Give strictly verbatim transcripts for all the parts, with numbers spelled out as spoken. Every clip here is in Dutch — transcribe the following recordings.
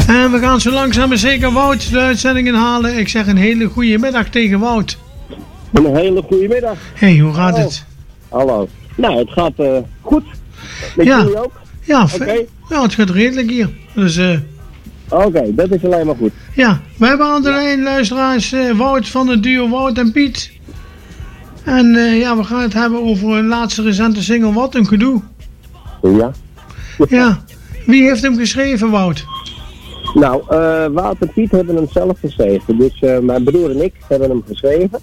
En we gaan zo langzaam maar zeker Wout de uitzending inhalen. Ik zeg een hele goede middag tegen Wout. Een hele goede middag. Hey, hoe gaat Hallo. het? Hallo. Nou, het gaat uh, goed. Met ja. jullie ook? Ja, okay. ja, het gaat redelijk hier. Dus, uh, Oké, okay, dat is alleen maar goed. Ja, we hebben aan de lijn luisteraars uh, Wout van het duo Wout en Piet. En uh, ja, we gaan het hebben over een laatste recente single, Wat een gedoe. Ja. Ja, wie heeft hem geschreven, Wout? Nou, uh, Wout en Piet hebben hem zelf geschreven. Dus uh, mijn broer en ik hebben hem geschreven.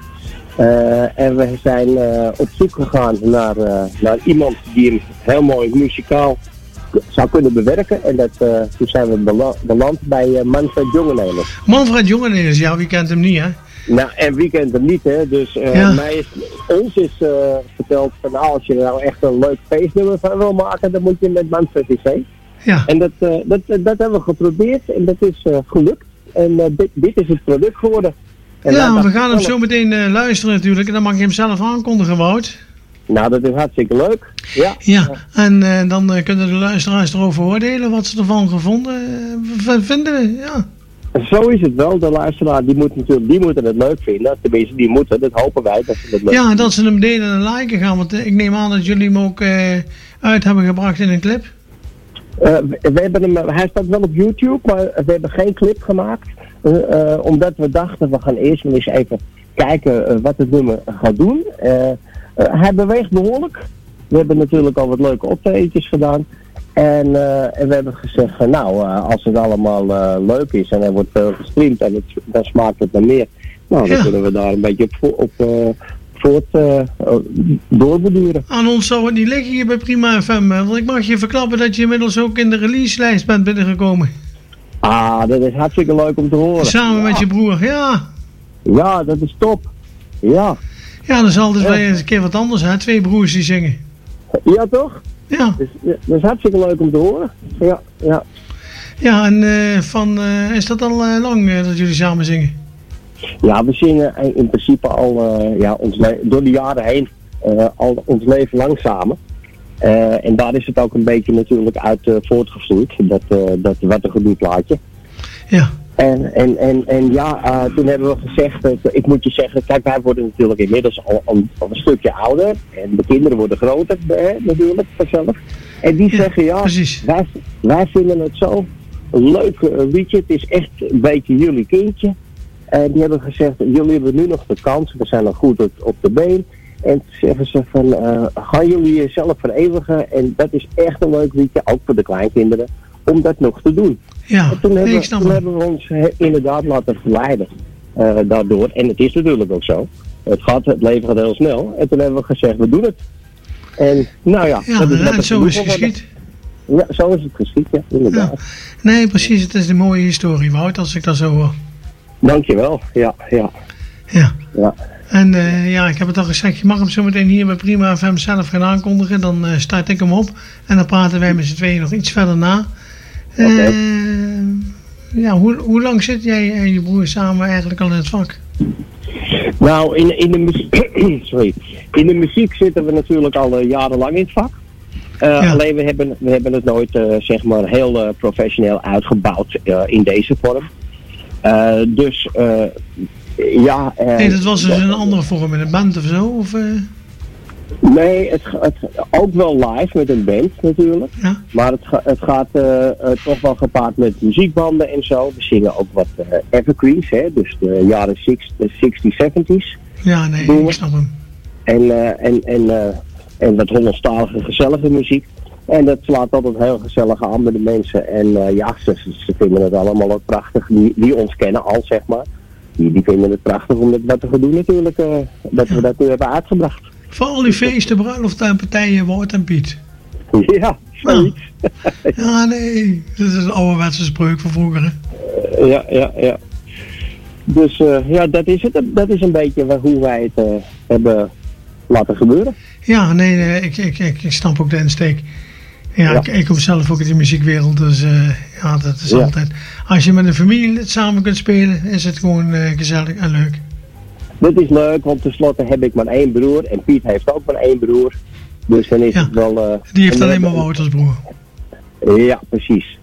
Uh, en we zijn uh, op zoek gegaan naar, uh, naar iemand die hem heel mooi muzikaal zou kunnen bewerken. En dat, uh, toen zijn we bela- beland bij uh, Manfred Jongenelers. Manfred Jongenelers, ja, wie kent hem niet, hè? Nou, en wie kent hem niet, hè? Dus uh, ja. mij is, ons is uh, verteld van nou, als je nou echt een leuk feestnummer van wil maken, dan moet je met Manfred in zee. Ja. En dat, uh, dat, dat hebben we geprobeerd en dat is uh, gelukt. En uh, dit, dit is het product geworden. En ja, we gaan hem zo meteen uh, luisteren natuurlijk en dan mag je hem zelf aankondigen, Wout. Nou, dat is hartstikke leuk. Ja, ja. en uh, dan uh, kunnen de luisteraars erover oordelen wat ze ervan gevonden uh, vinden. Ja. Zo is het wel. De luisteraar die moet natuurlijk, die moeten het leuk vinden. Tenminste, die moeten. Dat hopen wij dat ze het leuk Ja, vinden. dat ze hem delen en liken gaan. Want uh, ik neem aan dat jullie hem ook uh, uit hebben gebracht in een clip. Uh, we, we hebben hem, hij staat wel op YouTube, maar we hebben geen clip gemaakt. Uh, uh, omdat we dachten, we gaan eerst wel eens even kijken uh, wat het nummer gaat doen. Uh, uh, hij beweegt behoorlijk. We hebben natuurlijk al wat leuke optredens gedaan. En, uh, en we hebben gezegd, uh, nou, uh, als het allemaal uh, leuk is en er wordt veel gestreamd en het, dan smaakt het naar meer. Nou, dan ja. kunnen we daar een beetje op, op uh, voort uh, doorborduren. Aan ons zou het niet liggen hier bij Prima F M, want ik mag je verklappen dat je inmiddels ook in de releaselijst bent binnengekomen. Ah, dat is hartstikke leuk om te horen. Samen ja. met je broer, ja. Ja, dat is top. Ja. Ja, dat is altijd ja. wel eens een keer wat anders, hè? Twee broers die zingen. Ja, toch? Ja. Dus, ja. Dat is hartstikke leuk om te horen. Ja, ja. Ja, en uh, van, uh, is dat al uh, lang uh, dat jullie samen zingen? Ja, we zingen in principe al uh, ja, ons le- door de jaren heen uh, al ons leven lang samen. Uh, en daar is het ook een beetje natuurlijk uit uh, voortgevloeid, dat, uh, dat Wat een gedoe plaatje. Ja. En, en, en, en ja, uh, toen hebben we gezegd, uh, ik moet je zeggen, kijk, wij worden natuurlijk inmiddels al, al, al een stukje ouder. En de kinderen worden groter, uh, natuurlijk, vanzelf. En die ja, zeggen, ja, wij, wij vinden het zo een leuk uh, liedje. Het is echt een beetje jullie kindje. En die hebben gezegd, jullie hebben nu nog de kans, we zijn nog goed op, op de been. En toen zeggen ze van, uh, gaan jullie jezelf vereeuwigen? En dat is echt een leuk liedje, ook voor de kleinkinderen, om dat nog te doen. Ja, en toen, hebben, toen hebben we ons he, inderdaad laten verleiden uh, daardoor. En het is natuurlijk ook zo. Het, gaat, het leven gaat heel snel. En toen hebben we gezegd, we doen het. En nou ja. Ja, dat is en zo is het geschied. Ja, zo is het geschied, ja, inderdaad. Ja. Nee, precies. Het is een mooie historie, Wout, als ik dat zo hoor. Dankjewel, ja, ja. Ja. ja. En uh, ja, ik heb het al gezegd, je mag hem zo meteen hier bij Prima F M zelf gaan aankondigen. Dan uh, start ik hem op. En dan praten wij met z'n tweeën nog iets verder na. Uh, okay. Ja, hoe, hoe lang zit jij en je broer samen eigenlijk al in het vak? Nou, in, in, de, muziek, sorry. in de muziek zitten we natuurlijk al uh, jarenlang in het vak. Uh, ja. Alleen we hebben, we hebben het nooit uh, zeg maar heel uh, professioneel uitgebouwd uh, in deze vorm. Uh, dus uh, ja... Uh, nee, dat was dus een andere vorm in een band of zo? Of, uh... Nee, het, het, ook wel live met een band natuurlijk. Ja. Maar het, het gaat uh, uh, toch wel gepaard met muziekbanden en zo. We zingen ook wat uh, evergreens, hè, dus de jaren zestig, zeventig. Ja, nee, doen. Ik snap hem. En, uh, en, en, uh, en wat Hollandstalige gezellige muziek. En dat slaat altijd heel gezellig aan bij de mensen. En uh, ja, ze, ze vinden het allemaal ook prachtig. Die, die ons kennen al, zeg maar. Die, die vinden het prachtig om dat te gaan doen natuurlijk. Uh, dat ja. we dat nu hebben uitgebracht. Voor al die feesten, bruiloften en partijen, Wout en Piet. Ja, zoiets. Nou, ja, nee. Dat is een ouderwetse spreuk van vroeger, hè? Uh, ja, ja, ja. Dus uh, ja, dat is het. Dat is een beetje hoe wij het uh, hebben laten gebeuren. Ja, nee, nee ik, ik, ik, ik snap ook de insteek. Ja, ja. Ik, ik kom zelf ook in de muziekwereld, dus uh, ja, dat is ja. altijd... Als je met een familielid samen kunt spelen, is het gewoon uh, gezellig en leuk. Dit is leuk, want tenslotte heb ik maar één broer en Piet heeft ook maar één broer. Dus dan is ja. het wel... Uh, Die heeft alleen maar Wout als broer. Ja, precies.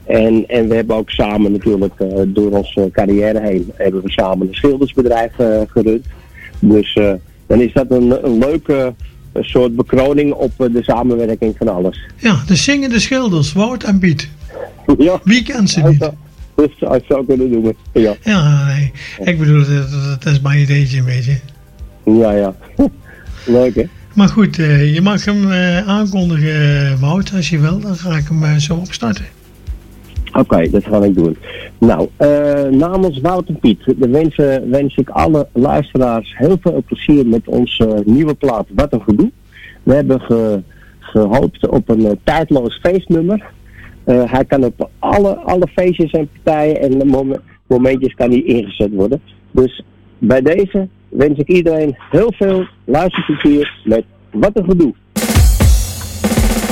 En, en we hebben ook samen natuurlijk, uh, door onze carrière heen, hebben we samen een schildersbedrijf uh, gerund. Dus uh, dan is dat een, een leuke uh, soort bekroning op uh, de samenwerking van alles. Ja, de zingende schilders, Wout en Piet. Ja. Wie kent ze niet? Dat zou ik zo kunnen noemen, ja. Ja, nee. Ik bedoel, dat, dat is mijn ideetje een beetje. Ja, ja. Leuk, hè? Maar goed, uh, je mag hem uh, aankondigen, Wout, als je wil. Dan ga ik hem uh, zo opstarten. Oké, okay, dat ga ik doen. Nou, uh, namens Wout en Piet wens, uh, wens ik alle luisteraars heel veel plezier met onze uh, nieuwe plaat Wat een Gedoe. We hebben ge, gehoopt op een uh, tijdloos feestnummer. Uh, hij kan op alle, alle feestjes en partijen en mom- momentjes kan hij ingezet worden. Dus bij deze wens ik iedereen heel veel luisterplezier met Wat een Gedoe.